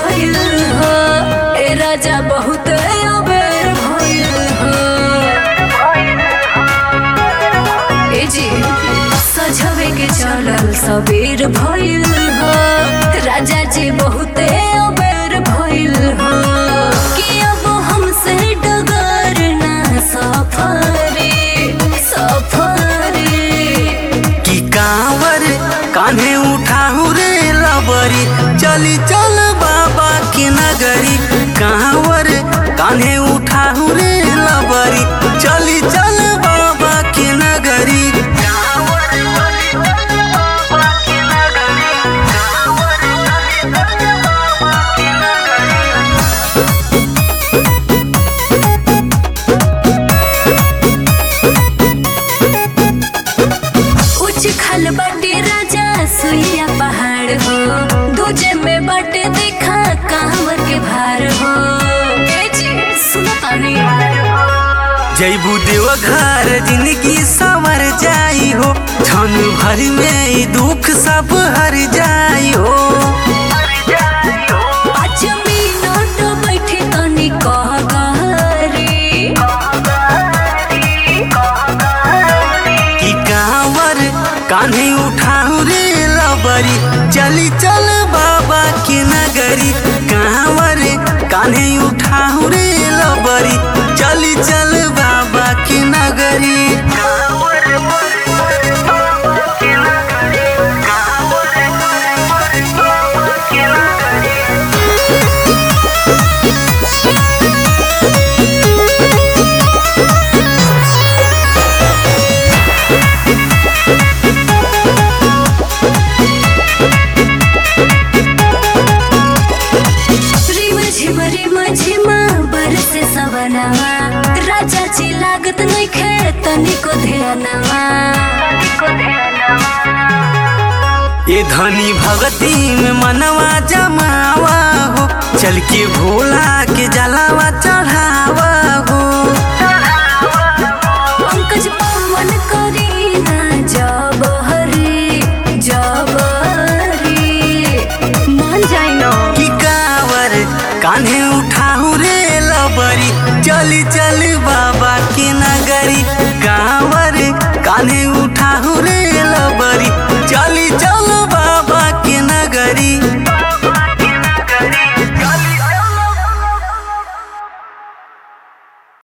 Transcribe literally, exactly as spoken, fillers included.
भइल हो ए राजा बहुत अबेर भइल हो ए जी सजवे के चलल सबेर भइल हो राजा जी बहुत अबेर भइल हो कि अब हमसे डगर ना सफरे सफरे की कांवर कान्हे उठाऊ रे लबरी चली चल बाबा की नगरी कांवर कान्हे उठाऊ रे लबरी चली चल बाबा की नगरी खाल बाटे राजा सुइया पहाड़ हो दूजे में बाटे देखा कांवर के भार हो ए जी सुनो तानी जैबू देवघर जिंदगी संवर जाई हो क्षण भर में दुख सब हर जाई हो पाँच मिनट बैठे तनी कह गहरी की कांवर कान्हे उठाऊ रे लबरी चली चल बाबा की नगरी कांवर कान्हे उठाऊ रे लबरी चली चल बाबा की नगरी राजा जी लागत नहीं खे तनिको ध्यानवा ये धनी भगती में मनवा जमावा हो चल के भोला के जलावा चढ़ावा हो पंकज पवन करी ना जब हरी जब हरी मान जाए ना की कांवर कान्हे उठाऊ रे लबरी चली चल बाबा